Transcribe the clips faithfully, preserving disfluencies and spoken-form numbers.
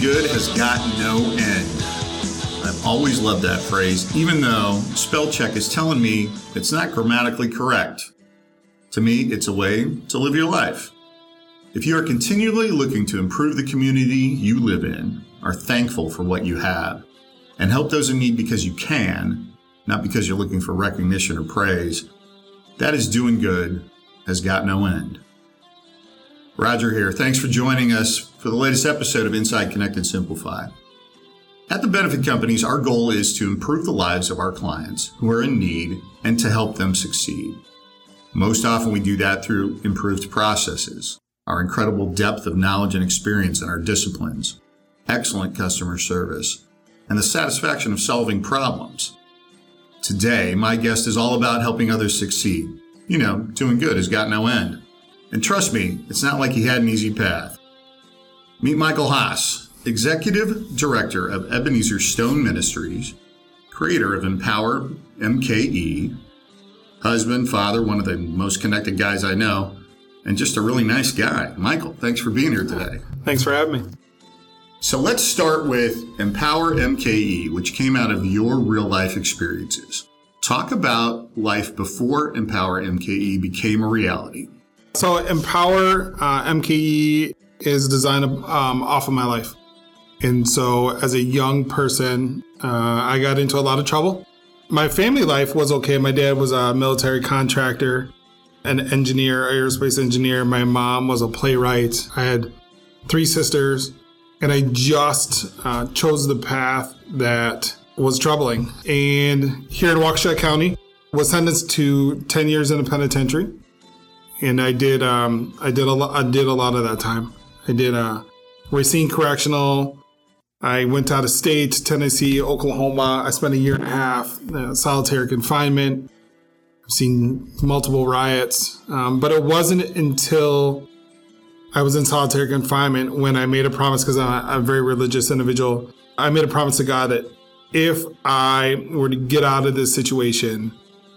good has got no end. I've always loved that phrase, even though spell check is telling me it's not grammatically correct. To me, it's a way to live your life. If you are continually looking to improve the community you live in, are thankful for what you have, and help those in need because you can, not because you're looking for recognition or praise, that is doing good has got no end. Roger here. Thanks for joining us for the latest episode of Inside Connect and Simplify. At the Benefit Companies, our goal is to improve the lives of our clients who are in need and to help them succeed. Most often we do that through improved processes, our incredible depth of knowledge and experience in our disciplines, excellent customer service, and the satisfaction of solving problems. Today, my guest is all about helping others succeed. You know, doing good has got no end. And trust me, it's not like he had an easy path. Meet Michael Haas, Executive Director of Ebenezer Stone Ministries, creator of Empower M K E, husband, father, one of the most connected guys I know, and just a really nice guy. Michael, thanks for being here today. Thanks for having me. So let's start with Empower M K E, which came out of your real life experiences. Talk about life before Empower M K E became a reality. So Empower uh, M K E is designed um, off of my life. And so as a young person, uh, I got into a lot of trouble. My family life was okay. My dad was a military contractor, an engineer, aerospace engineer. My mom was a playwright. I had three sisters, and I just uh, chose the path that was troubling. And here in Waukesha County, was sentenced to ten years in a penitentiary. And I did, um, I did a lot. I did a lot of that time. I did uh, Racine Correctional. I went out of state, Tennessee, Oklahoma. I spent a year and a half uh, solitary confinement. I've seen multiple riots, um, but it wasn't until I was in solitary confinement when I made a promise, because I'm a very religious individual. I made a promise to God that if I were to get out of this situation,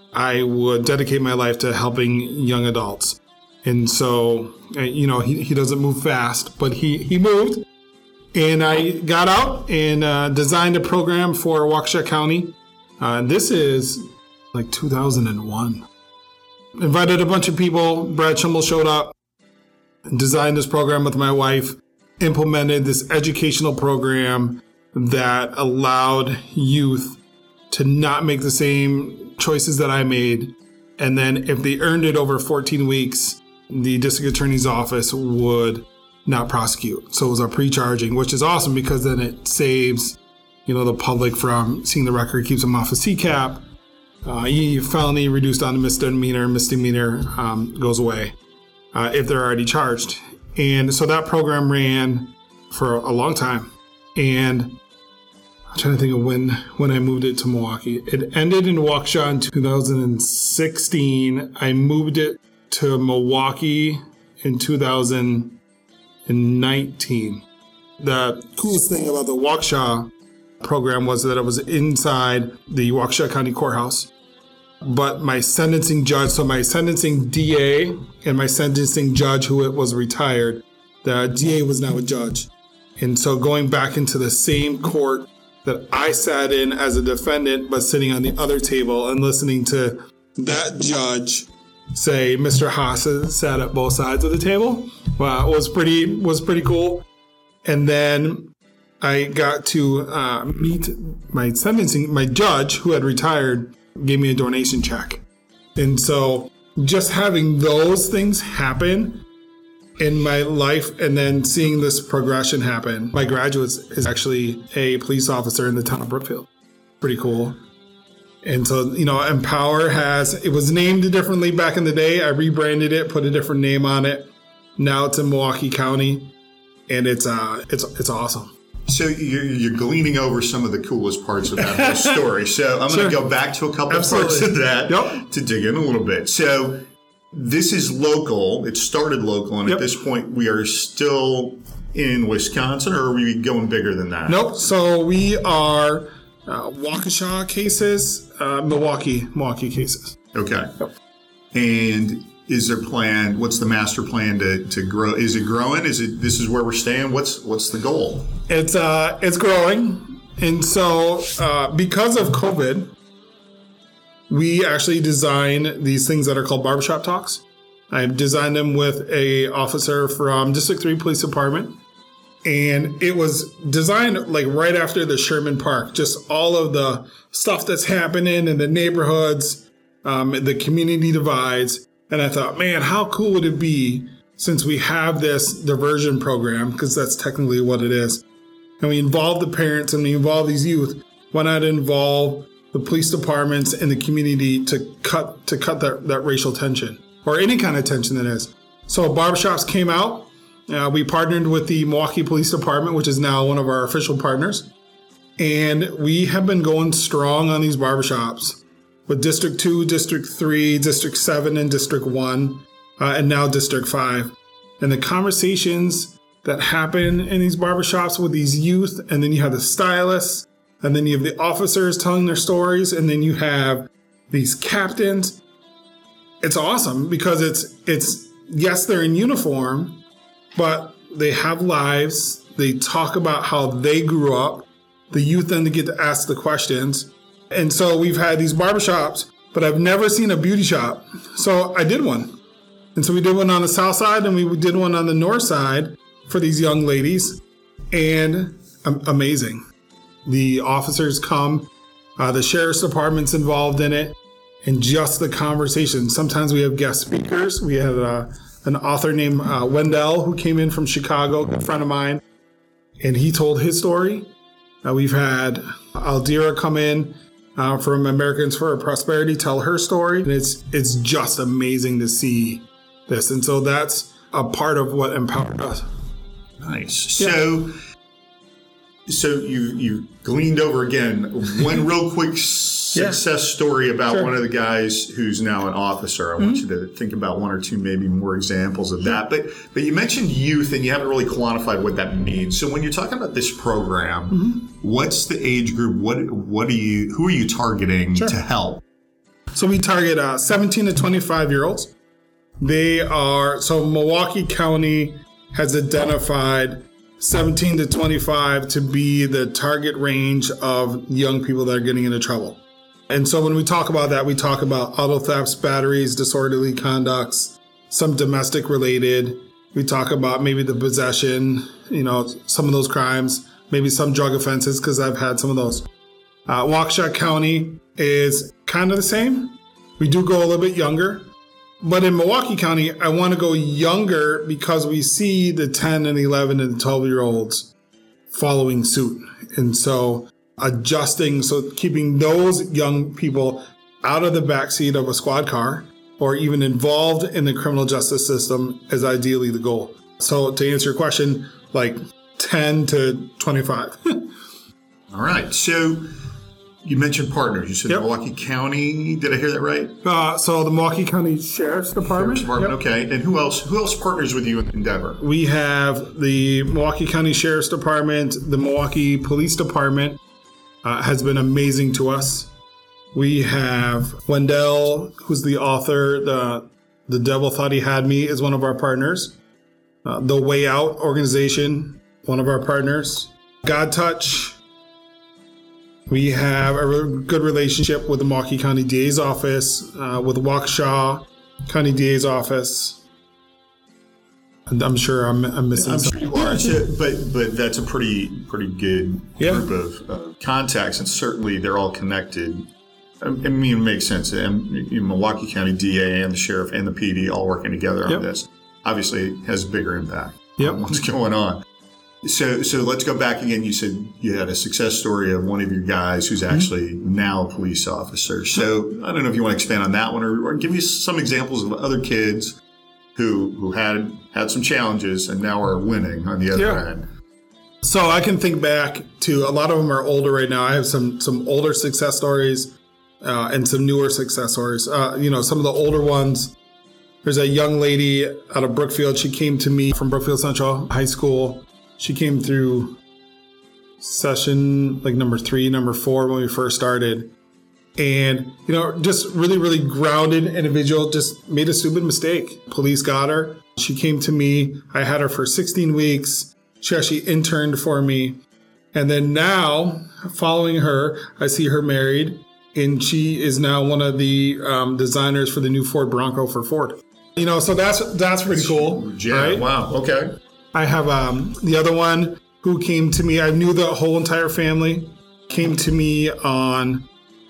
I would dedicate my life to helping young adults. And so, you know, he, he doesn't move fast, but he, he moved. And I got out and uh, designed a program for Waukesha County. Uh, this is like two thousand one. Invited a bunch of people. Brad Schimmel showed up. Designed this program with my wife. Implemented this educational program that allowed youth to not make the same choices that I made. And then if they earned it over fourteen weeks, the district attorney's office would not prosecute. So it was a pre-charging, which is awesome because then it saves, you know, the public from seeing the record, keeps them off of C CAP. Uh, felony reduced down to misdemeanor, misdemeanor um, goes away uh, if they're already charged. And so that program ran for a long time. And I'm trying to think of when, when I moved it to Milwaukee. It ended in Waukesha in two thousand sixteen. I moved it to Milwaukee in two thousand nineteen. The coolest thing about the Waukesha program was that it was inside the Waukesha County Courthouse. But my sentencing judge, so my sentencing D A and my sentencing judge, who was retired, the D A was now a judge. And so going back into the same court that I sat in as a defendant, but sitting on the other table and listening to that judge say Mister Haas sat at both sides of the table, well, was pretty was pretty cool. And then I got to uh, meet my sentencing, my judge who had retired, gave me a donation check. And so just having those things happen in my life and then seeing this progression happen. My graduate is actually a police officer in the town of Brookfield. Pretty cool. And so, you know, Empower has, it was named differently back in the day. I rebranded it, put a different name on it. Now it's in Milwaukee County, and it's uh, it's it's awesome. So you're, you're gleaning over some of the coolest parts of that whole story. So I'm sure. going to go back to a couple Absolutely. parts of that yep. to dig in a little bit. So this is local. It started local, and yep. at this point, we are still in Wisconsin, or are we going bigger than that? Nope. So we are uh, Waukesha cases, uh, Milwaukee, Milwaukee cases. Okay. Yep. And is there plan? What's the master plan to, to grow? Is it growing? Is it this is where we're staying? What's what's the goal? It's uh it's growing, and so uh, because of COVID, we actually design these things that are called barbershop talks. I've designed them with a officer from District three Police Department. And it was designed like right after the Sherman Park, just all of the stuff that's happening in the neighborhoods, um, the community divides. And I thought, man, how cool would it be since we have this diversion program, because that's technically what it is. And we involve the parents and we involve these youth. Why not involve the police departments and the community to cut to cut that, that racial tension or any kind of tension that is. So barbershops came out. Uh, we partnered with the Milwaukee Police Department, which is now one of our official partners. And we have been going strong on these barbershops with District two, District three, District seven, and District one, uh, and now District five. And the conversations that happen in these barbershops with these youth, and then you have the stylists, and then you have the officers telling their stories, and then you have these captains. It's awesome because it's, it's yes, they're in uniform, but they have lives. They talk about how they grew up. The youth then get to ask the questions. And so we've had these barbershops, but I've never seen a beauty shop. So I did one. And so we did one on the south side and we did one on the north side for these young ladies. And um, amazing. The officers come, uh, the sheriff's department's involved in it, and just the conversation. Sometimes we have guest speakers. We had a an author named uh, Wendell, who came in from Chicago, a friend of mine, and he told his story. Uh, we've had Aldira come in uh, from Americans for Prosperity, tell her story. And it's it's just amazing to see this. And so that's a part of what empowered us. Nice. Yeah. So, so you you gleaned over again one real quick success yeah. story about sure. one of the guys who's now an officer. I mm-hmm. want you to think about one or two maybe more examples of that. But but you mentioned youth, and you haven't really quantified what that means. So when you're talking about this program, mm-hmm. what's the age group? What what are you? Who are you targeting sure. to help? So we target uh, seventeen to twenty-five year olds. They are so Milwaukee County has identified seventeen to twenty-five to be the target range of young people that are getting into trouble. And so when we talk about that, we talk about auto thefts, batteries, disorderly conducts, some domestic related. We talk about maybe the possession, you know, some of those crimes, maybe some drug offenses, because I've had some of those. Uh, Waukesha County is kind of the same. We do go a little bit younger. But in Milwaukee County, I want to go younger because we see the ten and eleven and twelve year olds following suit. And so adjusting, so keeping those young people out of the backseat of a squad car or even involved in the criminal justice system is ideally the goal. So to answer your question, like ten to twenty-five. All right. So you mentioned partners. You said yep. Milwaukee County. Did I hear that right? Uh, so the Milwaukee County Sheriff's Department. Sheriff's Department. Yep. Okay. And who else? Who else partners with you in Endeavor? We have the Milwaukee County Sheriff's Department. The Milwaukee Police Department uh, has been amazing to us. We have Wendell, who's the author. The The Devil Thought He Had Me is one of our partners. Uh, the Way Out organization, one of our partners. God Touch. We have a really good relationship with the Milwaukee County D A's office, uh, with Waukesha County D A's office. And I'm sure I'm, I'm missing I'm something. Sure you are. So, but but that's a pretty pretty good yeah. group of uh, contacts, and certainly they're all connected. I mean, it makes sense. And Milwaukee County D A and the sheriff and the P D all working together on yep. this obviously has a bigger impact yep. on what's going on. So so let's go back again. You said you had a success story of one of your guys who's actually mm-hmm. now a police officer. So I don't know if you want to expand on that one or, or give me some examples of other kids who who had had some challenges and now are winning on the other yeah. end. So I can think back to a lot of them are older right now. I have some some older success stories uh, and some newer success stories. Uh, you know, some of the older ones. There's a young lady out of Brookfield. She came to me from Brookfield Central High School. She came through session like number three, number four when we first started. And, you know, just really, really grounded individual, just made a stupid mistake. Police got her. She came to me. I had her for sixteen weeks. She actually interned for me. And then now, following her, I see her married. And she is now one of the um, designers for the new Ford Bronco for Ford. You know, so that's that's pretty cool. Yeah, right? Wow, okay. I have um, the other one who came to me. I knew the whole entire family. Came to me on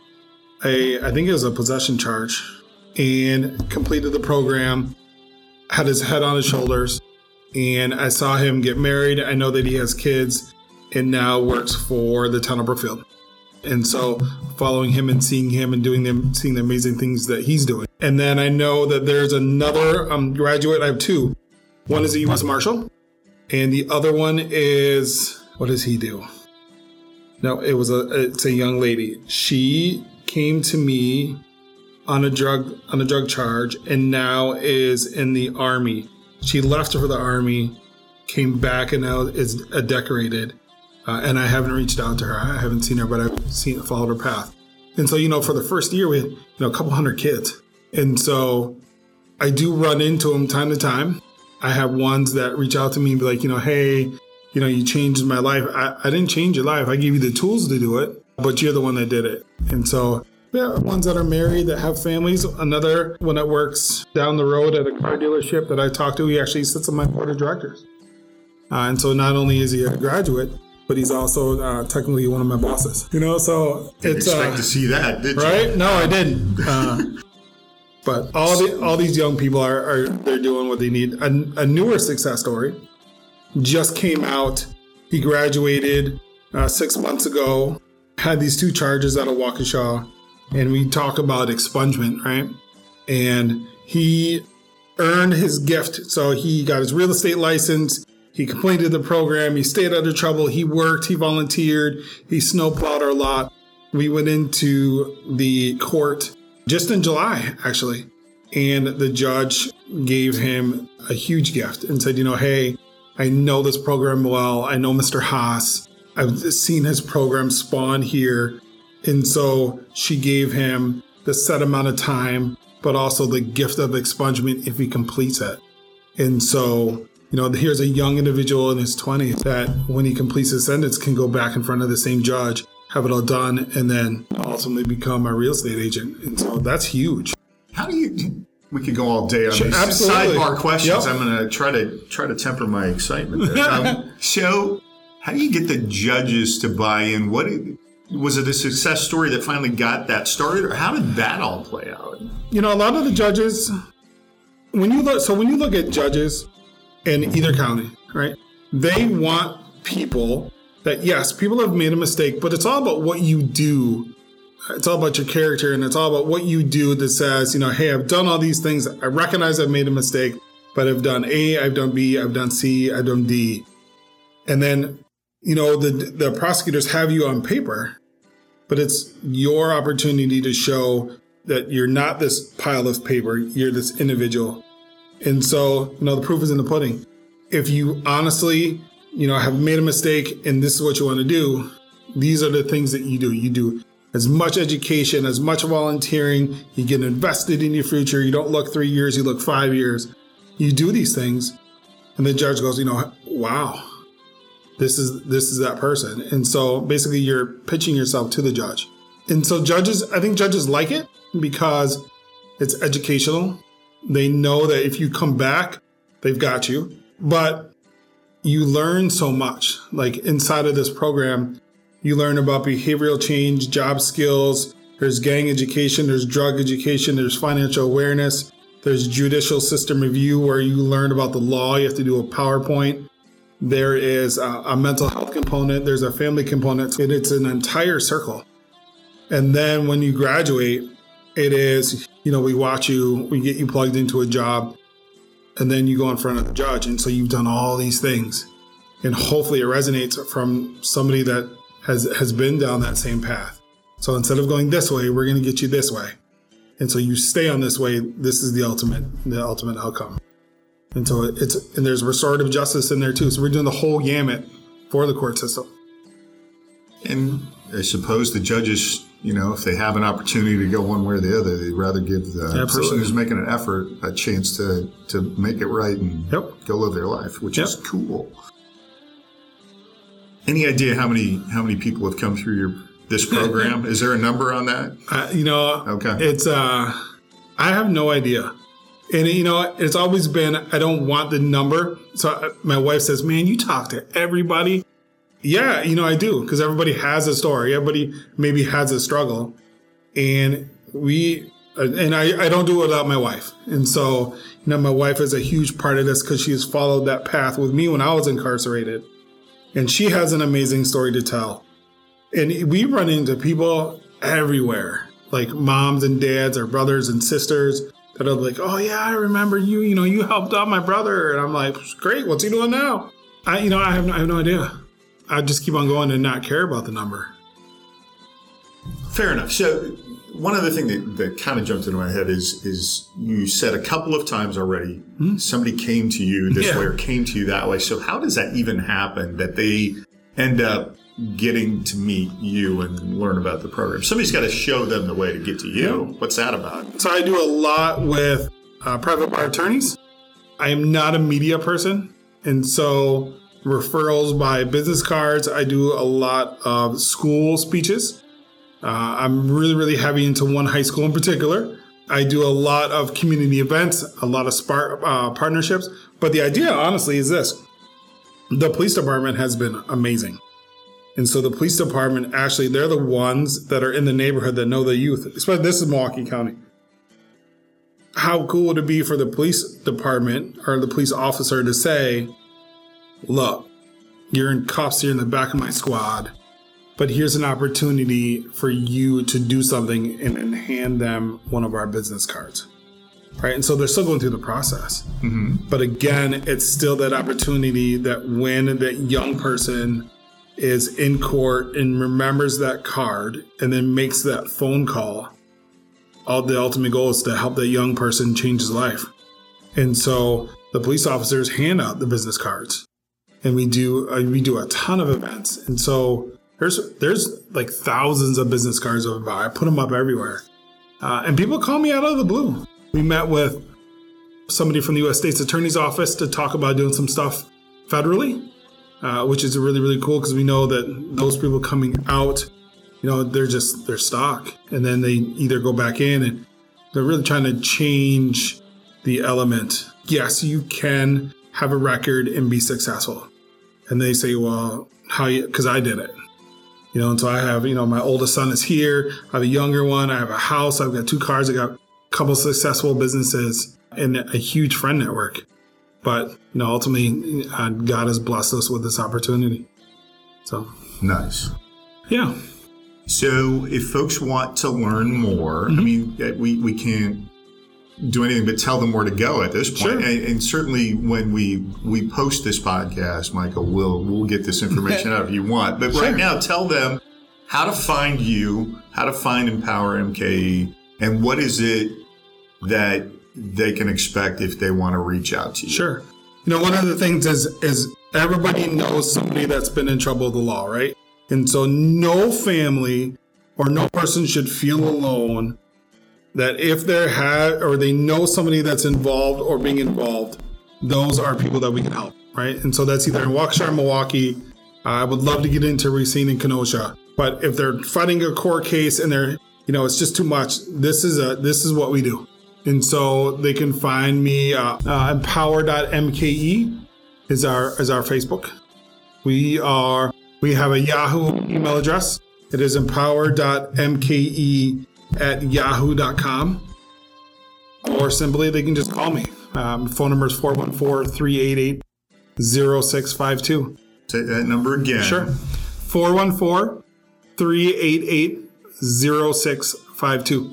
a, I think it was a possession charge, and completed the program, had his head on his shoulders, and I saw him get married. I know that he has kids and now works for the town of Brookfield. And so following him and seeing him and doing them, seeing the amazing things that he's doing. And then I know that there's another um, graduate. I have two. One is a U S Marshal, and the other one is, what does he do? No, it was a, it's a young lady. She came to me on a drug, on a drug charge, and now is in the Army. She left for the Army, came back, and now is a decorated. Uh, and I haven't reached out to her. I haven't seen her, but I've seen followed her path. And so, you know, for the first year, we had, you know, a couple hundred kids. And so I do run into them time to time. I have ones that reach out to me and be like, you know, hey, you know, you changed my life. I, I didn't change your life. I gave you the tools to do it, but you're the one that did it. And so, yeah, ones that are married, that have families. Another one that works down the road at a car dealership that I talked to, he actually sits on my board of directors. Uh, and so not only is he a graduate, but he's also uh, technically one of my bosses. You know, so Didn't it's expect uh, to see that, did you? right? No, I didn't. Uh, but all the all these young people are, are they're doing what they need. A, a newer success story just came out. He graduated uh, six months ago. Had these two charges out of Waukesha, and we talk about expungement, right? And he earned his gift. So he got his real estate license. He completed the program. He stayed out of trouble. He worked. He volunteered. He snowplowed our lot. We went into the court just in July, actually. And the judge gave him a huge gift and said, you know, hey, I know this program well. I know Mister Haas. I've seen his program spawn here. And so she gave him the set amount of time, but also the gift of expungement if he completes it. And so, you know, here's a young individual in his twenties that when he completes his sentence can go back in front of the same judge, have it all done, and then ultimately become a real estate agent. And so that's huge. How do you, we could go all day on Sure, these absolutely. sidebar questions. Yep. I'm going to try to try to temper my excitement there. um, so how do you get the judges to buy in? What was it a success story that finally got that started, or how did that all play out? You know, a lot of the judges, when you look, so when you look at judges in either county, right, they want people that, yes, people have made a mistake, but it's all about what you do. It's all about your character, and it's all about what you do that says, you know, hey, I've done all these things. I recognize I've made a mistake, but I've done A, I've done B, I've done C, I've done D. And then, you know, the the prosecutors have you on paper, but it's your opportunity to show that you're not this pile of paper, you're this individual. And so, you know, the proof is in the pudding. If you honestly, you know, have made a mistake and this is what you want to do, these are the things that you do. You do as much education, as much volunteering, you get invested in your future. You don't look three years, you look five years. You do these things. And the judge goes, you know, wow, this is this is that person. And so basically you're pitching yourself to the judge. And so judges, I think judges like it because it's educational. They know that if you come back, they've got you. But you learn so much. Like inside of this program, you learn about behavioral change, job skills, there's gang education, there's drug education, there's financial awareness, there's judicial system review where you learn about the law. You have to do a PowerPoint. There is a, a mental health component. There's a family component. And it's an entire circle. And then when you graduate, it is, you know, we watch you, we get you plugged into a job, and then you go in front of the judge. And so you've done all these things. And hopefully it resonates from somebody that has, has been down that same path. So instead of going this way, we're going to get you this way. And so you stay on this way. This is the ultimate, the ultimate outcome. And so it's, and there's restorative justice in there too. So we're doing the whole gamut for the court system. And I suppose the judges you know, if they have an opportunity to go one way or the other, they'd rather give the Absolutely. person who's making an effort a chance to, to make it right and Yep. go live their life, which Yep. is cool. Any idea how many how many people have come through your this program? Is there a number on that? Uh, you know, Okay. it's, uh, I have no idea. And, you know, it's always been, I don't want the number. So my wife says, man, you talk to everybody. Yeah, you know, I do. Because everybody has a story. Everybody maybe has a struggle. And we, and I, I don't do it without my wife. And so, you know, my wife is a huge part of this because she has followed that path with me when I was incarcerated. And she has an amazing story to tell. And we run into people everywhere, like moms and dads or brothers and sisters that are like, oh, yeah, I remember you. You know, you helped out my brother. And I'm like, great. What's he doing now? I, you know, I have, I have no idea. I just keep on going and not care about the number. Fair enough. So one other thing that, that kind of jumped into my head is is you said a couple of times already, mm-hmm. somebody came to you this Yeah. way or came to you that way. So how does that even happen that they end up getting to meet you and learn about the program? Somebody's got to show them the way to get to you. Yeah. What's that about? So I do a lot with uh, private bar attorneys. I am not a media person. And so referrals by business cards. I do a lot of school speeches. Uh, I'm really, really heavy into one high school in particular. I do a lot of community events, a lot of spar- uh, partnerships. But the idea, honestly, is this. The police department has been amazing. And so the police department, actually, they're the ones that are in the neighborhood that know the youth. Especially this is Milwaukee County. How cool would it be for the police department or the police officer to say, look, you're in cuffs, you're in the back of my squad, but here's an opportunity for you to do something and, and hand them one of our business cards. Right. And so they're still going through the process. Mm-hmm. But again, it's still that opportunity that when that young person is in court and remembers that card and then makes that phone call, all the ultimate goal is to help that young person change his life. And so the police officers hand out the business cards, and we do uh, we do a ton of events. And so there's there's like thousands of business cards over by. I put them up everywhere, uh, and people call me out of the blue. We met with somebody from the U S State's Attorney's Office to talk about doing some stuff federally, uh, which is really, really cool because we know that those people coming out, you know, they're just, they're stock. And then they either go back in and they're really trying to change the element. Yes, you can have a record and be successful. And they say, well, how you, because I did it. You know, and so I have, you know, my oldest son is here. I have a younger one. I have a house. I've got two cars. I got couple successful businesses and a huge friend network. But, you know, ultimately, uh, God has blessed us with this opportunity. So. Nice. Yeah. So if folks want to learn more, mm-hmm. I mean, we, we can't do anything but tell them where to go at this point. Sure. And, and certainly when we, we post this podcast, Michael, we'll, we'll get this information out if you want. But sure. Right now, tell them how to find you, how to find Empower M K E, and what is it that they can expect if they want to reach out to you? Sure. You know, one of the things is is everybody knows somebody that's been in trouble with the law, right? And so no family or no person should feel alone that if they're had or they know somebody that's involved or being involved, those are people that we can help, right? And so that's either in Waukesha or Milwaukee. Uh, I would love to get into Racine and Kenosha. But if they're fighting a court case and they're, you know, it's just too much, this is a this is what we do. And so they can find me, uh, uh, empower dot M K E is our is our Facebook. We are we have a Yahoo email address. It is empower dot M K E at yahoo dot com. Or simply they can just call me. Um, phone number is four one four, three eight eight, zero six five two. Say that number again. Sure. four one four, three eight eight, zero six five two.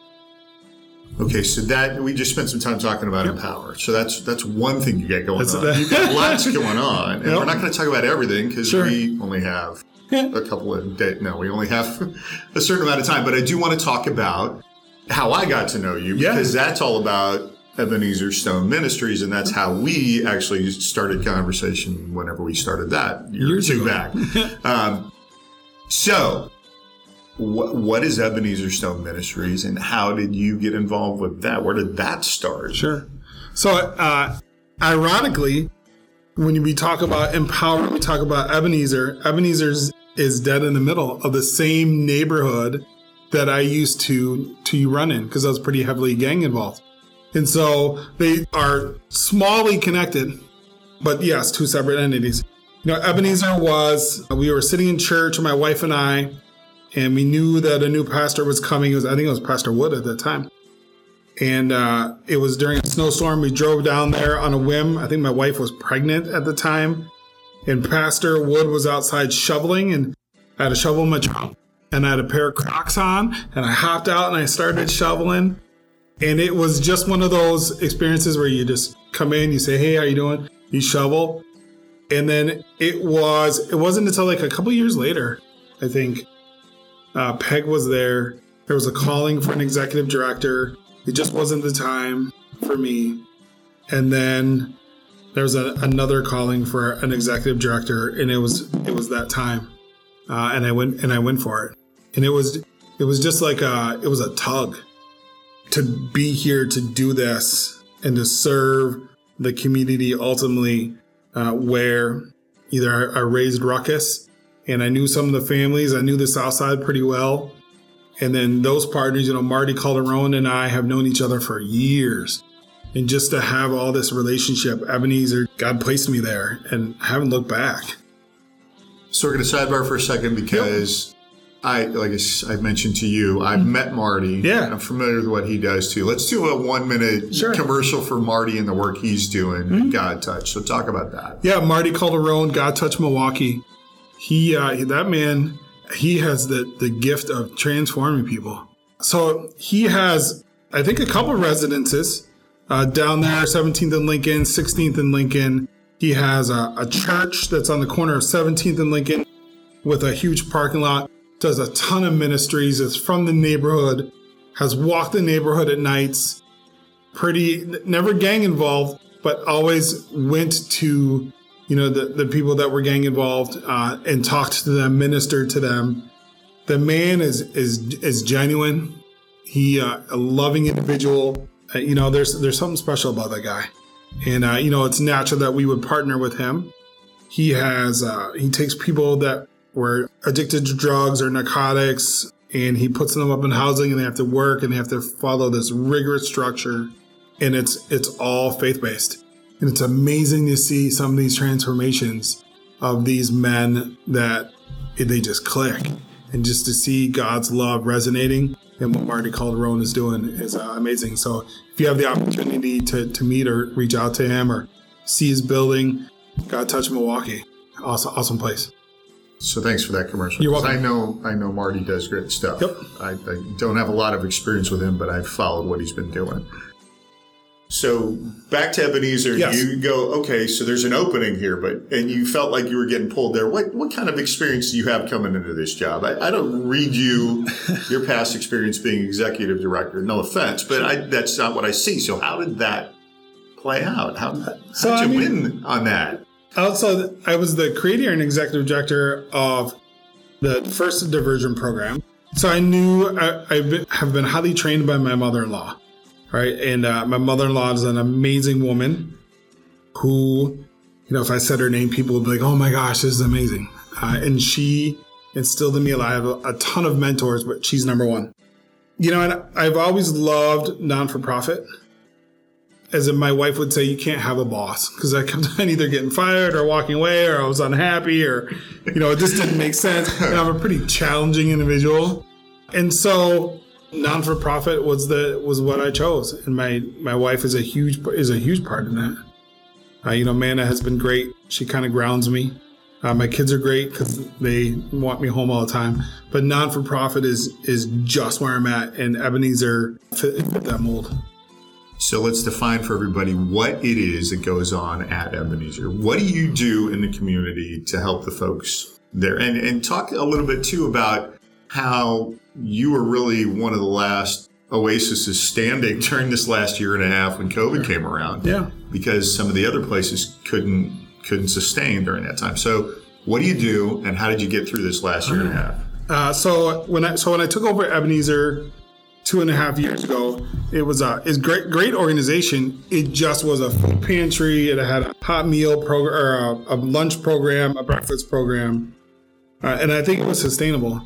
Okay, so that we just spent some time talking about yep. Empower. So that's that's one thing you got going that's on. That. You've got lots going on, and yep. we're not going to talk about everything because sure. we only have yeah. a couple of days. No, we only have a certain amount of time. But I do want to talk about how I got to know you because yeah. that's all about Ebenezer Stone Ministries, and that's how we actually started conversation whenever we started that year or two back. um, so. what, what is Ebenezer Stone Ministries, and how did you get involved with that? Where did that start? Sure. So, uh, ironically, when we talk about empowerment, we talk about Ebenezer. Ebenezer's is dead in the middle of the same neighborhood that I used to to run in, because I was pretty heavily gang involved. And so they are smallly connected, but yes, two separate entities. You know, Ebenezer was, we were sitting in church, my wife and I, and we knew that a new pastor was coming. It was, I think it was Pastor Wood at that time. And uh, it was during a snowstorm. We drove down there on a whim. I think my wife was pregnant at the time. And Pastor Wood was outside shoveling, and I had a shovel in my trunk, and I had a pair of Crocs on, and I hopped out and I started shoveling. And it was just one of those experiences where you just come in, you say, hey, how you doing? You shovel. And then it was, it wasn't until like a couple years later, I think, uh, Peg was there. There was a calling for an executive director. It just wasn't the time for me. And then there was a, another calling for an executive director, and it was it was that time, uh, and I went and I went for it, and it was it was just like a, it was a tug to be here to do this and to serve the community ultimately, uh, where either I, I raised ruckus, and I knew some of the families, I knew the South Side pretty well, and then those partners, you know, Marty Calderon and I have known each other for years. And just to have all this relationship, Ebenezer, God placed me there, and I haven't looked back. So we're going to sidebar for a second, because yep. I, like I mentioned to you, I've mm-hmm. met Marty. Yeah. And I'm familiar with what he does too. Let's do a one minute sure. commercial for Marty and the work he's doing mm-hmm. at God Touch. So talk about that. Yeah, Marty Calderon, God Touch Milwaukee. He, uh, that man, he has the, the gift of transforming people. So he has, I think, a couple of residences. Uh, down there, seventeenth and Lincoln, sixteenth and Lincoln. He has a, a church that's on the corner of seventeenth and Lincoln with a huge parking lot. Does a ton of ministries. Is from the neighborhood. Has walked the neighborhood at nights. Pretty, never gang involved, but always went to, you know, the, the people that were gang involved uh, and talked to them, ministered to them. The man is is is genuine. He uh, a loving individual. Uh, you know, there's there's something special about that guy, and uh, you know, it's natural that we would partner with him. He has uh, he takes people that were addicted to drugs or narcotics, and he puts them up in housing, and they have to work, and they have to follow this rigorous structure, and it's it's all faith based, and it's amazing to see some of these transformations of these men that they just click, and just to see God's love resonating. And what Marty Calderon is doing is uh, amazing. So if you have the opportunity to, to meet or reach out to him or see his building, God Touch Milwaukee. Awesome, awesome place. So thanks for that commercial. You're welcome. I know, I know Marty does great stuff. Yep. I, I don't have a lot of experience with him, but I've followed what he's been doing. So back to Ebenezer, yes. You go, okay, so there's an opening here, but and you felt like you were getting pulled there. What what kind of experience do you have coming into this job? I, I don't read you your past experience being executive director. No offense, but I, that's not what I see. So how did that play out? How so, how'd you I mean, win on that? Also, I was the creator and executive director of the first diversion program. So I knew I, I have been highly trained by my mother-in-law. Right. And uh, my mother-in-law is an amazing woman who, you know, if I said her name, people would be like, oh, my gosh, this is amazing. Uh, and she instilled in me, I have a, a ton of mentors, but she's number one. You know, and I've always loved non-for-profit. As in my wife would say, you can't have a boss, because I kept on either getting fired or walking away, or I was unhappy, or, you know, it just didn't make sense. And I'm a pretty challenging individual. And so non-for-profit was the was what I chose, and my my wife is a huge is a huge part in that. Uh, you know, Manna has been great. She kind of grounds me. Uh, my kids are great because they want me home all the time. But non-for-profit is is just where I'm at, and Ebenezer fit, fit that mold. So let's define for everybody what it is that goes on at Ebenezer. What do you do in the community to help the folks there? And and talk a little bit too about how you were really one of the last oases standing during this last year and a half when COVID came around. Yeah. Because some of the other places couldn't couldn't sustain during that time. So what do you do, and how did you get through this last year and a half? Uh, so when I so when I took over Ebenezer two and a half years ago, it was a it's great great organization. It just was a food pantry. It had a hot meal program, or a, a lunch program, a breakfast program, uh, and I think it was sustainable.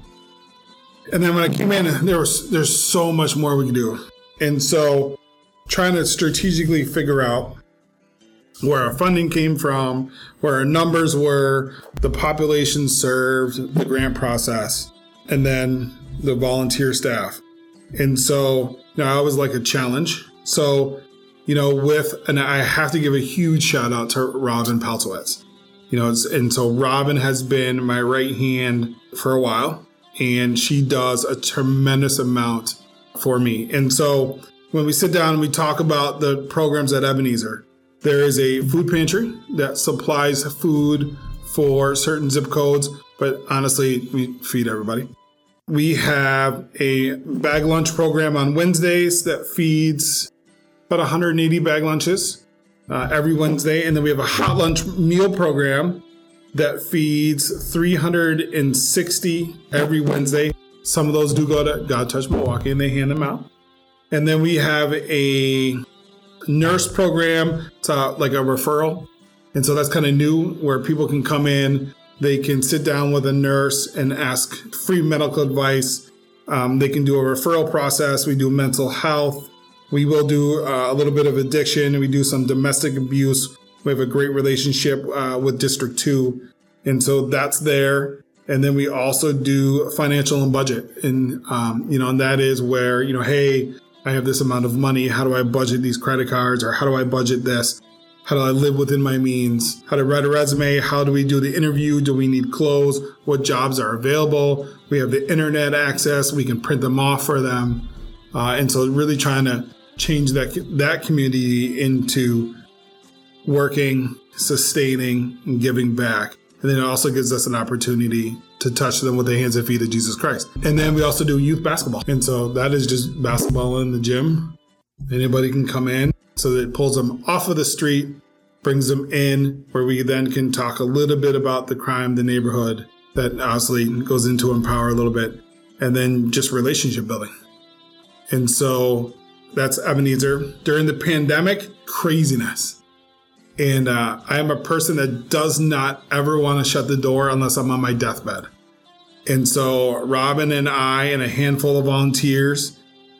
And then when I came in, there was there's so much more we could do, and so trying to strategically figure out where our funding came from, where our numbers were, the population served, the grant process, and then the volunteer staff. And so, you know, I was like a challenge. So, you know, with, and I have to give a huge shout out to Robin Paltowitz. You know, it's, and so Robin has been my right hand for a while, and she does a tremendous amount for me. And so when we sit down and we talk about the programs at Ebenezer, there is a food pantry that supplies food for certain zip codes, but honestly, we feed everybody. We have a bag lunch program on Wednesdays that feeds about one hundred eighty bag lunches uh, every Wednesday. And then we have a hot lunch meal program that feeds three hundred sixty every Wednesday. Some of those do go to God Touch Milwaukee and they hand them out. And then we have a nurse program. It's uh, like a referral. And so that's kind of new, where people can come in, they can sit down with a nurse and ask free medical advice. Um, they can do a referral process. We do mental health. We will do uh, a little bit of addiction. We do some domestic abuse. We have a great relationship uh, with District two. And so that's there. And then we also do financial and budget. And, um, you know, and that is where, you know, hey, I have this amount of money. How do I budget these credit cards? Or how do I budget this? How do I live within my means? How to write a resume? How do we do the interview? Do we need clothes? What jobs are available? We have the internet access. We can print them off for them. Uh, and so really trying to change that that community into working, sustaining, and giving back. And then it also gives us an opportunity to touch them with the hands and feet of Jesus Christ. And then we also do youth basketball. And so that is just basketball in the gym. Anybody can come in. So that it pulls them off of the street, brings them in, where we then can talk a little bit about the crime, the neighborhood, that obviously goes into empower a little bit, and then just relationship building. And so that's Ebenezer. During the pandemic, craziness. And uh, I am a person that does not ever want to shut the door unless I'm on my deathbed. And so Robin and I and a handful of volunteers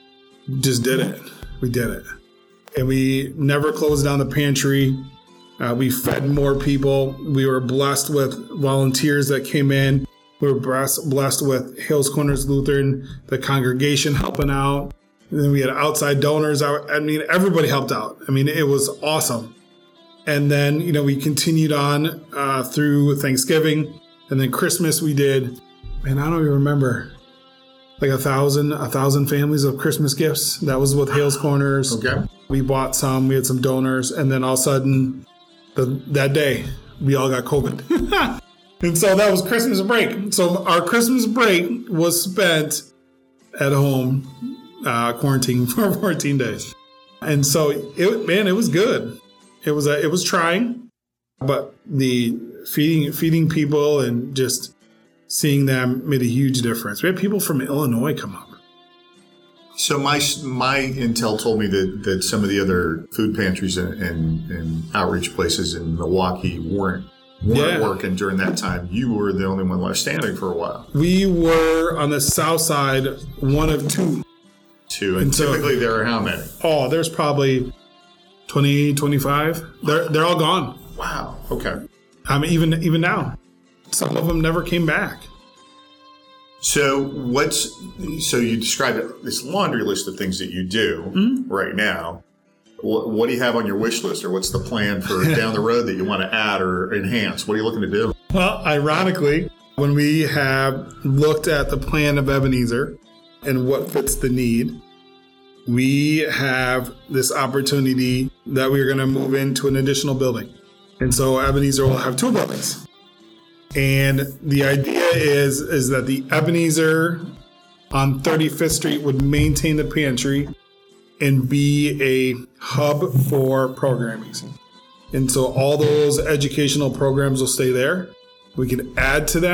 just did it. We did it. And we never closed down the pantry. Uh, we fed more people. We were blessed with volunteers that came in. We were blessed, blessed with Hales Corners Lutheran, the congregation helping out. And then we had outside donors. I, I mean, everybody helped out. I mean, it was awesome. And then, you know, we continued on uh, through Thanksgiving. And then Christmas we did, man, I don't even remember, like a thousand, a thousand families of Christmas gifts. That was with Hales Corners. Okay. We bought some, we had some donors. And then all of a sudden, the, that day, we all got COVID. And so that was Christmas break. So our Christmas break was spent at home, uh, quarantining for fourteen days. And so, it, man, it was good. It was a, it was trying, but the feeding feeding people and just seeing them made a huge difference. We had people from Illinois come up. So my my intel told me that, that some of the other food pantries and, and, and outreach places in Milwaukee weren't weren't yeah. working during that time. You were the only one left standing for a while. We were on the south side, one of two. Two, and, and typically so, there are how many? Oh, there's probably twenty, twenty-five. They're they're all gone. Wow. Okay. I mean, even even now, some of them never came back. So what's so you described this laundry list of things that you do mm-hmm. right now. What, what do you have on your wish list, or what's the plan for down the road that you want to add or enhance? What are you looking to do? Well, ironically, when we have looked at the plan of Ebenezer and what fits the need, we have this opportunity that we're going to move into an additional building. And so Ebenezer will have two buildings. And the idea is, is that the Ebenezer on thirty-fifth Street would maintain the pantry and be a hub for programming. And so all those educational programs will stay there. We can add to them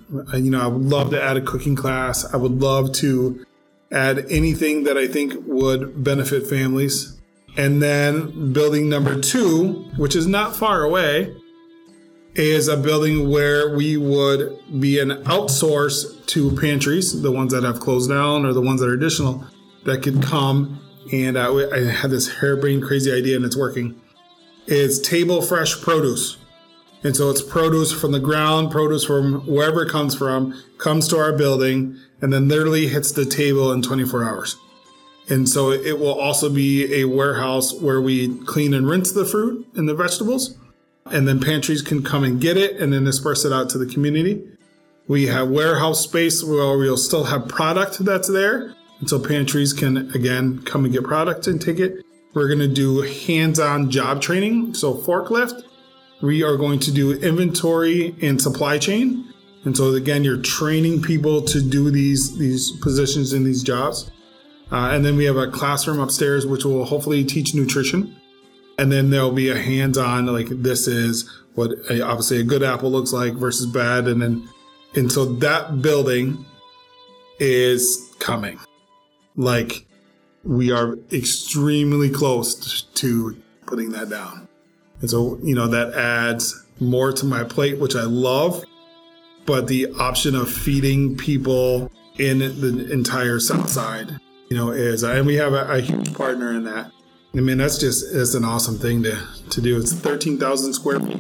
You know, I would love to add a cooking class. I would love to add anything that I think would benefit families. And then building number two, which is not far away, is a building where we would be an outsource to pantries, the ones that have closed down or the ones that are additional, that could come. And uh, I had this harebrained crazy idea, and it's working. It's table fresh produce. And so it's produce from the ground, produce from wherever it comes from, comes to our building, and then literally hits the table in twenty-four hours. And so it will also be a warehouse where we clean and rinse the fruit and the vegetables. And then pantries can come and get it and then disperse it out to the community. We have warehouse space where we'll still have product that's there. And so pantries can, again, come and get product and take it. We're going to do hands-on job training. So forklift. We are going to do inventory and supply chain. And so, again, you're training people to do these, these positions in these jobs. Uh, and then we have a classroom upstairs, which will hopefully teach nutrition. And then there'll be a hands-on, like this is what a, obviously a good apple looks like versus bad. And then, and so that building is coming. Like we are extremely close to putting that down. And so, you know, that adds more to my plate, which I love. But the option of feeding people in the entire South Side, you know, is, and we have a, a huge partner in that. I mean, that's just, it's an awesome thing to, to do. It's thirteen thousand square feet.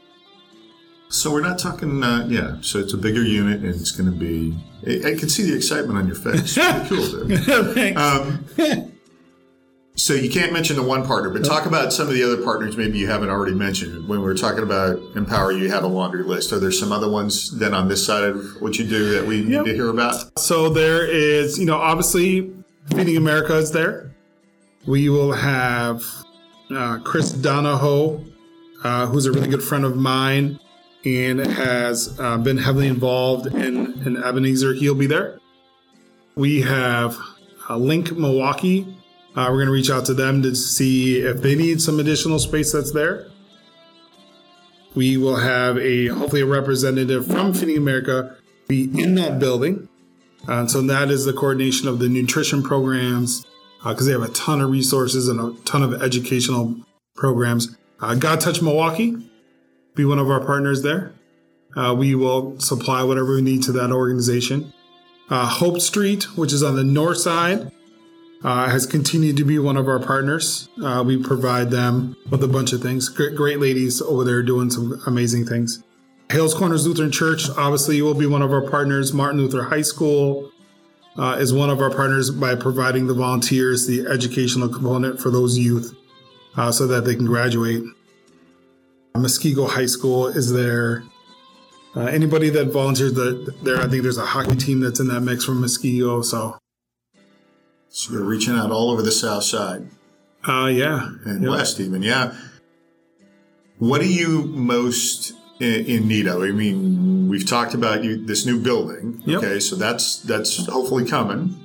So we're not talking, uh, yeah, so it's a bigger unit and it's going to be, I, I can see the excitement on your face. It's pretty cool, dude. Thanks. Um, so you can't mention the one partner, but talk about some of the other partners maybe you haven't already mentioned. When we were talking about Empower, you had a laundry list. Are there some other ones then on this side of what you do that we Yep. need to hear about? So there is, you know, obviously Feeding America is there. We will have uh, Chris Donahoe, uh, who's a really good friend of mine and has uh, been heavily involved in, in Ebenezer. He'll be there. We have uh, Link Milwaukee. Uh, we're going to reach out to them to see if they need some additional space that's there. We will have a hopefully a representative from Feeding America be in that building. Uh, and so that is the coordination of the nutrition programs, because uh, they have a ton of resources and a ton of educational programs. Uh, God Touch Milwaukee, be one of our partners there. Uh, we will supply whatever we need to that organization. Uh, Hope Street, which is on the north side, uh, has continued to be one of our partners. Uh, we provide them with a bunch of things. Great, great ladies over there doing some amazing things. Hales Corners Lutheran Church, obviously, will be one of our partners. Martin Luther High School uh, is one of our partners by providing the volunteers, the educational component for those youth uh, so that they can graduate. Muskego High School is there. Uh, anybody that volunteers the, there, I think there's a hockey team that's in that mix from Muskego. So, So we're reaching out all over the South Side. uh, yeah. And Yep. West even, yeah. What are you most in, in need of? I mean, we've talked about you this new building. Yep. Okay, so that's that's hopefully coming.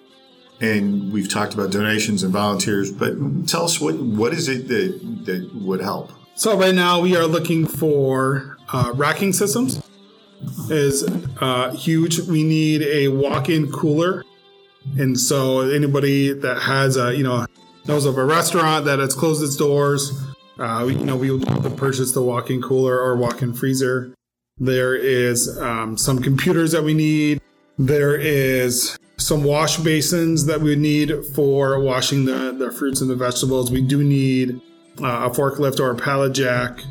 And we've talked about donations and volunteers, but tell us what what is it that, that would help? So right now we are looking for uh, racking systems. Is uh, huge. We need a walk-in cooler. And so anybody that has a, you know, knows of a restaurant that has closed its doors, uh, we, you know, we will have to purchase the walk-in cooler or walk-in freezer. There is um, some computers that we need. There is some wash basins that we need for washing the, the fruits and the vegetables. We do need uh, a forklift or a pallet jack.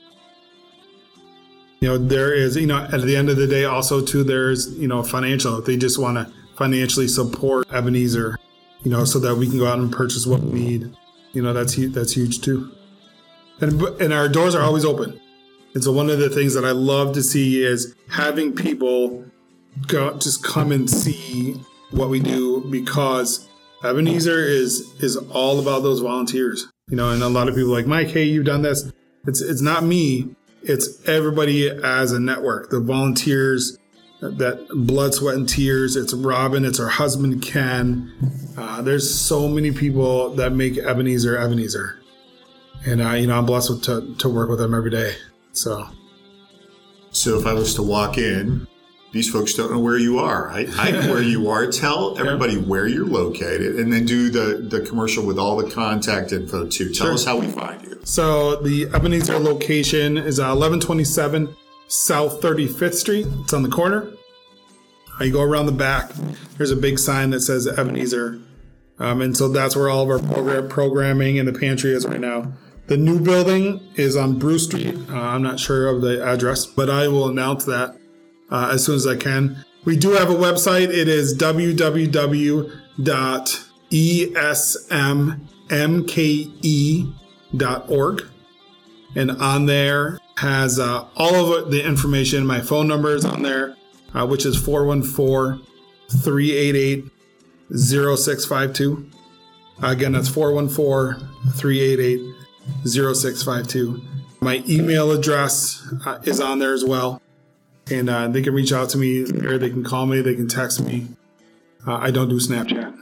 You know, there is, you know, at the end of the day also too, there's, you know, financial. If they just want to financially support Ebenezer, you know, so that we can go out and purchase what we need. You know, that's that's huge too. And and our doors are always open. And so one of the things that I love to see is having people go just come and see what we do, because Ebenezer is is all about those volunteers. You know, and a lot of people are like, Mike, hey, you've done this. It's it's not me. It's everybody as a network. The volunteers, that blood, sweat, and tears. It's Robin. It's her husband, Ken. Uh, there's so many people that make Ebenezer Ebenezer. And, uh, you know, I'm blessed with, to, to work with them every day. So. So if I was to walk in these folks don't know where you are. I, I know where you are. Tell everybody where you're located, and then do the, the commercial with all the contact info too. Tell Sure. us how we find you. So the Ebenezer location is uh, eleven twenty-seven South thirty-fifth Street. It's on the corner. Uh, you go around the back. There's a big sign that says Ebenezer. Um, and so that's where all of our program, programming and the pantry is right now. The new building is on Bruce Street. Uh, I'm not sure of the address, but I will announce that uh, as soon as I can. We do have a website. It is w w w dot e s m m k e dot org. And on there has uh, all of the information. My phone number is on there, uh, which is four one four, three eight eight, zero six five two. Again, that's four one four, three eight eight, zero six five two. My email address uh, is on there as well. And uh, they can reach out to me, or they can call me, they can text me. Uh, I don't do Snapchat.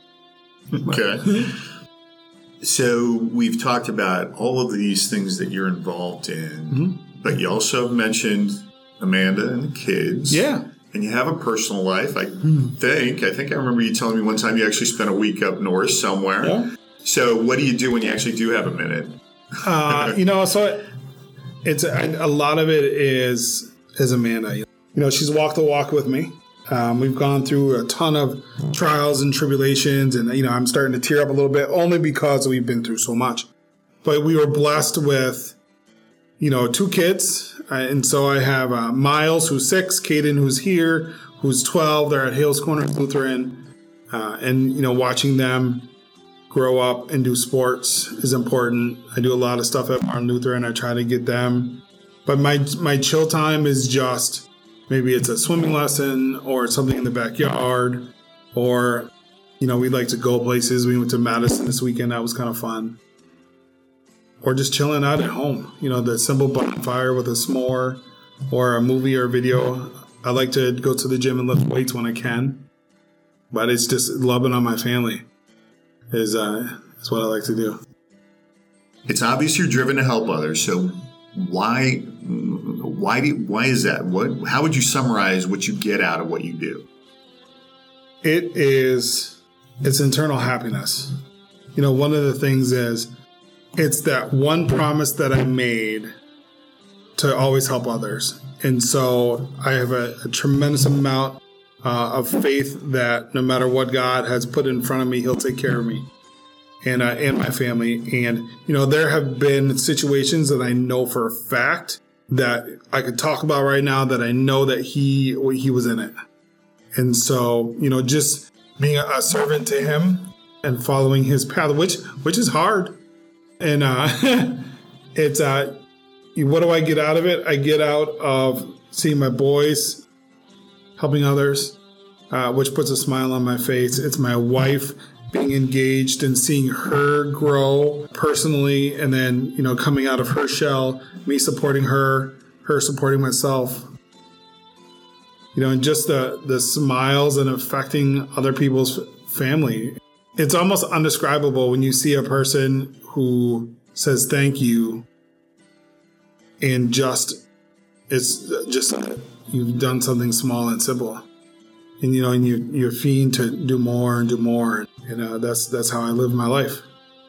Okay. So we've talked about all of these things that you're involved in, mm-hmm. but you also mentioned Amanda and the kids. Yeah. And you have a personal life, I mm. think. I think I remember you telling me one time you actually spent a week up north somewhere. Yeah. So what do you do when you actually do have a minute? uh, you know, so it's a, a lot of it is is Amanda. You know, she's walked the walk with me. Um, we've gone through a ton of trials and tribulations, and you know, I'm starting to tear up a little bit only because we've been through so much. But we were blessed with, you know, two kids, uh, and so I have uh, Miles, who's six, Caden, who's here, who's twelve. They're at Hales Corners Lutheran, uh, and you know, watching them grow up and do sports is important. I do a lot of stuff at Martin Lutheran. I try to get them, but my my chill time is just. Maybe it's a swimming lesson or something in the backyard, or, you know, we like to go places. We went to Madison this weekend. That was kind of fun. Or just chilling out at home, you know, the simple bonfire with a s'more or a movie or a video. I like to go to the gym and lift weights when I can, but it's just loving on my family is, uh, is what I like to do. It's obvious you're driven to help others. So why... Why do you, why is that? What? How would you summarize what you get out of what you do? It is it's internal happiness. You know, one of the things is it's that one promise that I made to always help others, and so I have a, a tremendous amount uh, of faith that no matter what God has put in front of me, He'll take care of me and uh, and my family. And you know, there have been situations that I know for a fact. That I could talk about right now that I know that he he was in it. And so, you know, just being a, a servant to him and following his path, which which is hard. And uh, it's, uh, what do I get out of it? I get out of seeing my boys helping others, uh, which puts a smile on my face. It's my wife being engaged and seeing her grow personally, and then, you know, coming out of her shell, me supporting her, her supporting myself. You know, and just the, the smiles and affecting other people's family. It's almost undescribable when you see a person who says thank you and just, it's just, you've done something small and simple. And, you know, and you, you're feeding to do more and do more. You know, that's that's how I live my life.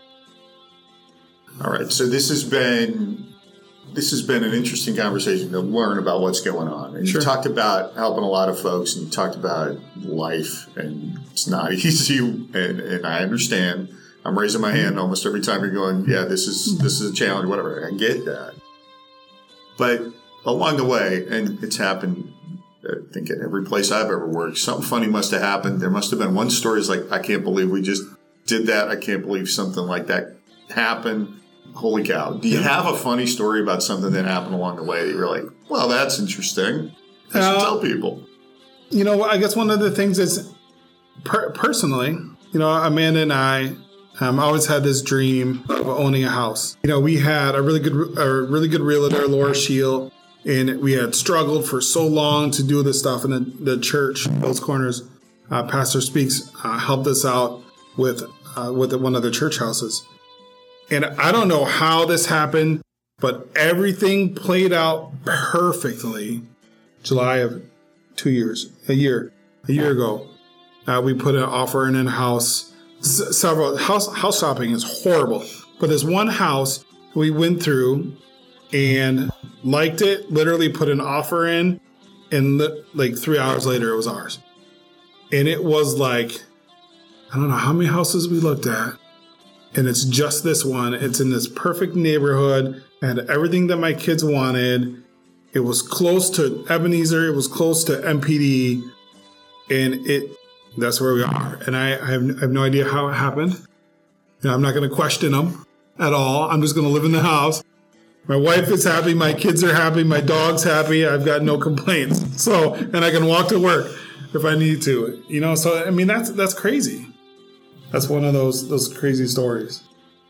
All right. So this has been this has been an interesting conversation to learn about what's going on. And sure. You talked about helping a lot of folks, and you talked about life, and it's not easy. And, and I understand. I'm raising my hand almost every time you're going, yeah, this is this is a challenge, whatever. I get that. But along the way, and it's happened. I think at every place I've ever worked, something funny must have happened. There must have been one story is like, I can't believe we just did that. I can't believe something like that happened. Holy cow. Do you have a funny story about something that happened along the way that you're like, well, that's interesting. I should uh, tell people. You know, I guess one of the things is per- personally, you know, Amanda and I um, always had this dream of owning a house. You know, we had a really good, a really good realtor, Laura Shield. And we had struggled for so long to do this stuff. And the, the church, Hales Corners, uh, Pastor Speaks, uh, helped us out with uh, with one of the church houses. And I don't know how this happened, but everything played out perfectly. July of two years, a year, a year ago, uh, we put an offer in a house. S- several house house shopping is horrible, but there's one house we went through and liked it. Literally put an offer in, and li- like three hours later, it was ours. And it was like, I don't know how many houses we looked at, and it's just this one. It's in this perfect neighborhood, and everything that my kids wanted. It was close to Ebenezer. It was close to M P D, and it that's where we are. And I, I, have, I have no idea how it happened. You know, I'm not going to question them at all. I'm just going to live in the house. My wife is happy. My kids are happy. My dog's happy. I've got no complaints. So, and I can walk to work if I need to. You know, so I mean that's that's crazy. That's one of those those crazy stories.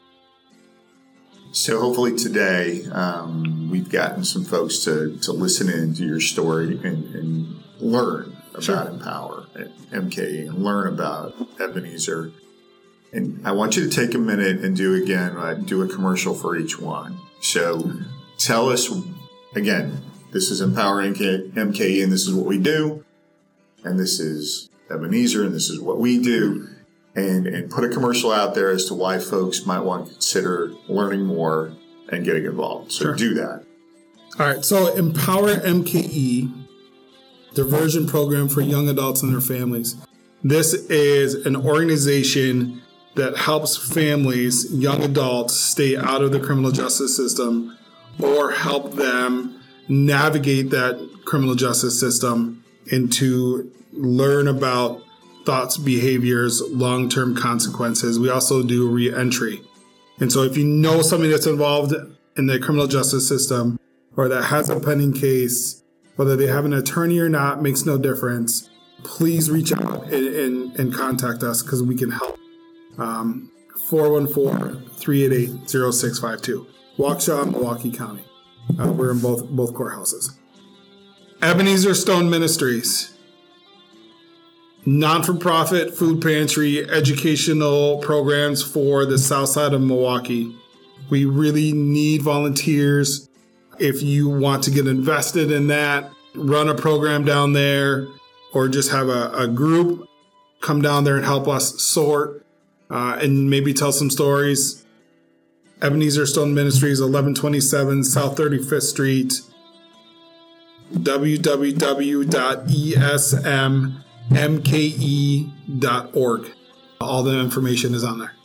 So hopefully today um, we've gotten some folks to, to listen in to your story and, and learn about sure. Empower at M K E and learn about Ebenezer. And I want you to take a minute and do again, uh, do a commercial for each one. So tell us, again, this is Empower M K E and this is what we do. And this is Ebenezer and this is what we do. And, and put a commercial out there as to why folks might want to consider learning more and getting involved. So sure. do that. All right. So Empower M K E, diversion program for young adults and their families. This is an organization that helps families, young adults, stay out of the criminal justice system or help them navigate that criminal justice system and to learn about thoughts, behaviors, long-term consequences. We also do re-entry. And so if you know somebody that's involved in the criminal justice system or that has a pending case, whether they have an attorney or not, makes no difference. Please reach out and, and, and contact us because we can help. Um, four one four, three eight eight, zero six five two. Waukesha, Milwaukee County. Uh, we're in both, both courthouses. Ebenezer Stone Ministries. Non-for-profit food pantry educational programs for the south side of Milwaukee. We really need volunteers. If you want to get invested in that, run a program down there, or just have a, a group come down there and help us sort uh, and maybe tell some stories. Ebenezer Stone Ministries, eleven twenty-seven South thirty-fifth Street, w w w dot e s m m k e dot org. All the information is on there.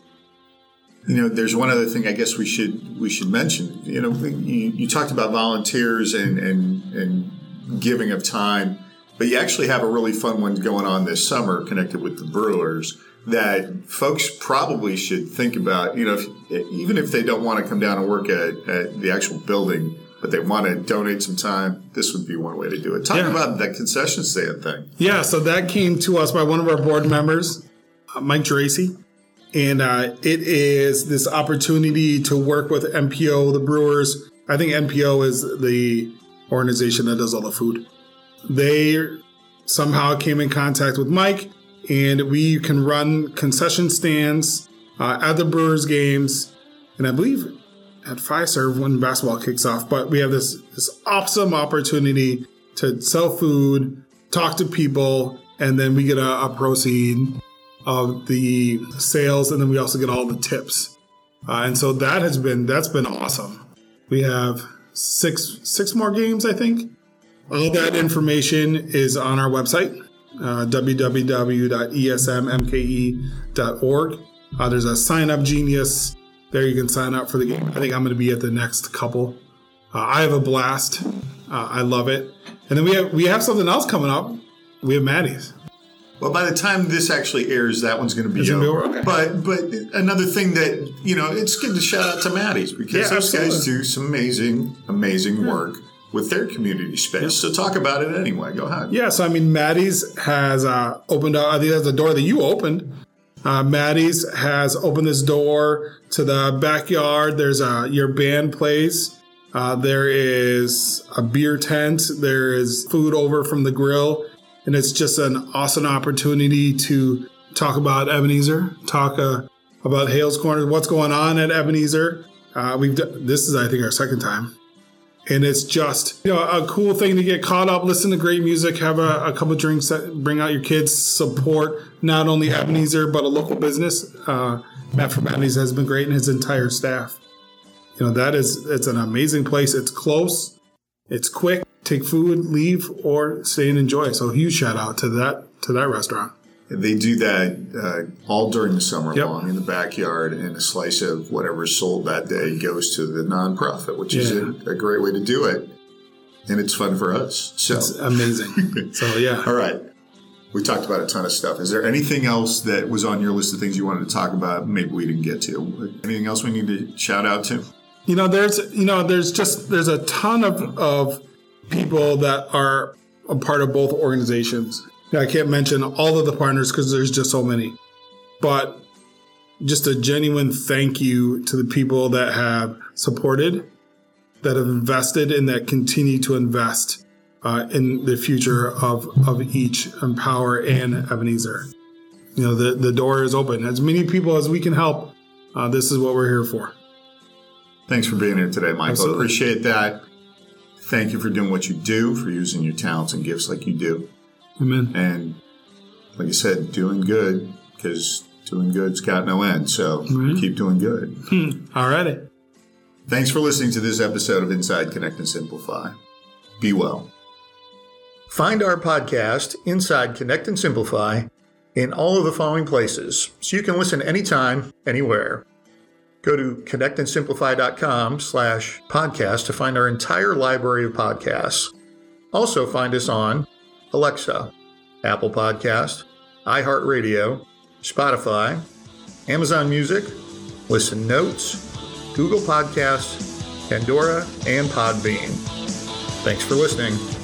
You know, there's one other thing I guess we should we should mention. You know, you, you talked about volunteers and, and and giving of time, but you actually have a really fun one going on this summer connected with the Brewers that folks probably should think about. You know, if, even if they don't want to come down and work at, at the actual building, but they want to donate some time, this would be one way to do it. Talk yeah. about that concession stand thing. Yeah, so that came to us by one of our board members, uh, Mike Tracy. And uh, it is this opportunity to work with N P O, the Brewers. I think N P O is the organization that does all the food. They somehow came in contact with Mike, and we can run concession stands uh, at the Brewers games. And I believe at Fiserv when basketball kicks off. But we have this, this awesome opportunity to sell food, talk to people, and then we get a, a proceed of the sales, and then we also get all the tips. Uh, and so that has been, that's been awesome. We have six, six more games, I think. All that information is on our website, uh, w w w dot e s m m k e dot org. Uh, there's a sign up genius. There you can sign up for the game. I think I'm going to be at the next couple. Uh, I have a blast. Uh, I love it. And then we have, we have something else coming up. We have Maddie's. Well, by the time this actually airs, that one's going to be It's over. gonna be over? Okay. But but another thing that, you know, it's good to shout out to Maddie's because Yeah, those absolutely. guys do some amazing, amazing work with their community space. So talk about it anyway. Go ahead. Yeah, so I mean, Maddie's has uh, opened up, I think that's the door that you opened. Uh, Maddie's has opened this door to the backyard. There's a, your band plays. Uh, there is a beer tent. There is food over from the grill. And it's just an awesome opportunity to talk about Ebenezer, talk uh, about Hales Corners, what's going on at Ebenezer. Uh, we've done, this is, I think, our second time. And it's just, you know, a cool thing to get caught up, listen to great music, have a, a couple of drinks, bring out your kids, support not only Ebenezer, but a local business. Uh, Matt from Ebenezer has been great, and his entire staff. You know, that is, it's an amazing place. It's close. It's quick. Take food, leave, or stay and enjoy. So huge shout out to that, to that restaurant. They do that uh, all during the summer Yep. long in the backyard, and a slice of whatever is sold that day goes to the nonprofit, which is Yeah. a, a great way to do it. And it's fun for us. So It's amazing. So, yeah. all right. We talked about a ton of stuff. Is there anything else that was on your list of things you wanted to talk about? Maybe we didn't get to. Anything else we need to shout out to? You know, there's, you know, there's just, there's a ton of, of people that are a part of both organizations. I can't mention all of the partners because there's just so many, but just a genuine thank you to the people that have supported, that have invested, and that continue to invest uh, in the future of, of each Empower and Ebenezer. You know, the, the door is open. As many people as we can help, uh, this is what we're here for. Thanks for being here today, Michael. Absolutely. Appreciate that. Thank you for doing what you do, for using your talents and gifts like you do. Amen. And like I said, doing good, because doing good's got no end. So Right. keep doing good. All righty. Thanks for listening to this episode of Inside Connect and Simplify. Be well. Find our podcast, Inside Connect and Simplify, in all of the following places, so you can listen anytime, anywhere. Go to connectandsimplify.com slash podcast to find our entire library of podcasts. Also find us on Alexa, Apple Podcast, iHeartRadio, Spotify, Amazon Music, Listen Notes, Google Podcasts, Pandora, and Podbean. Thanks for listening.